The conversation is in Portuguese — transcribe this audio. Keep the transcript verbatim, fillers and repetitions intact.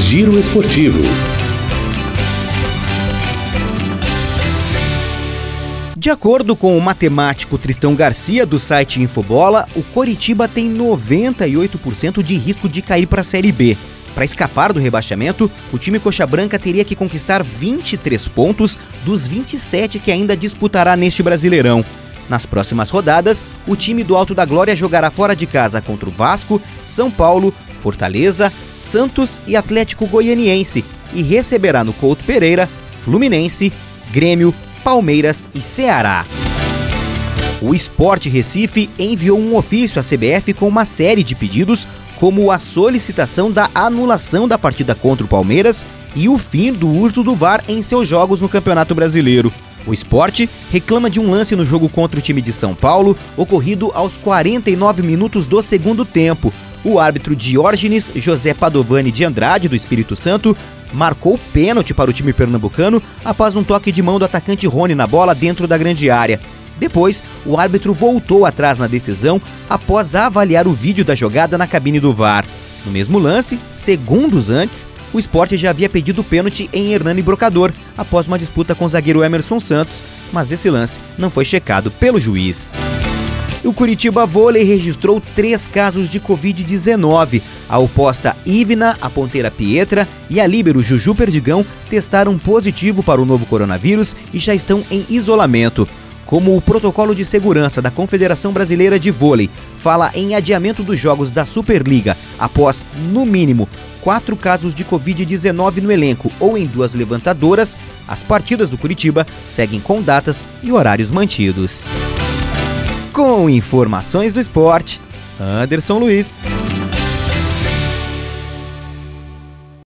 Giro Esportivo. De acordo com o matemático Tristão Garcia, do site Infobola, o Coritiba tem noventa e oito por cento de risco de cair para a Série B. Para escapar do rebaixamento, o time Coxa Branca teria que conquistar vinte e três pontos dos vinte e sete que ainda disputará neste Brasileirão. Nas próximas rodadas, o time do Alto da Glória jogará fora de casa contra o Vasco, São Paulo, Fortaleza, Santos e Atlético Goianiense e receberá no Couto Pereira, Fluminense, Grêmio, Palmeiras e Ceará. O Sport Recife enviou um ofício à C B F com uma série de pedidos, como a solicitação da anulação da partida contra o Palmeiras e o fim do uso do V A R em seus jogos no Campeonato Brasileiro. O Sport reclama de um lance no jogo contra o time de São Paulo, ocorrido aos quarenta e nove minutos do segundo tempo. O árbitro Diógenes José Padovani de Andrade, do Espírito Santo, marcou pênalti para o time pernambucano após um toque de mão do atacante Rony na bola dentro da grande área. Depois, o árbitro voltou atrás na decisão após avaliar o vídeo da jogada na cabine do V A R. No mesmo lance, segundos antes, o Sport já havia pedido pênalti em Hernani Brocador após uma disputa com o zagueiro Emerson Santos, mas esse lance não foi checado pelo juiz. O Curitiba Vôlei registrou três casos de covid dezenove. A oposta Ivna, a ponteira Pietra e a líbero Juju Perdigão testaram positivo para o novo coronavírus e já estão em isolamento. Como o protocolo de segurança da Confederação Brasileira de Vôlei fala em adiamento dos jogos da Superliga após, no mínimo, quatro casos de covid dezenove no elenco ou em duas levantadoras, as partidas do Curitiba seguem com datas e horários mantidos. Com informações do esporte, Anderson Luiz.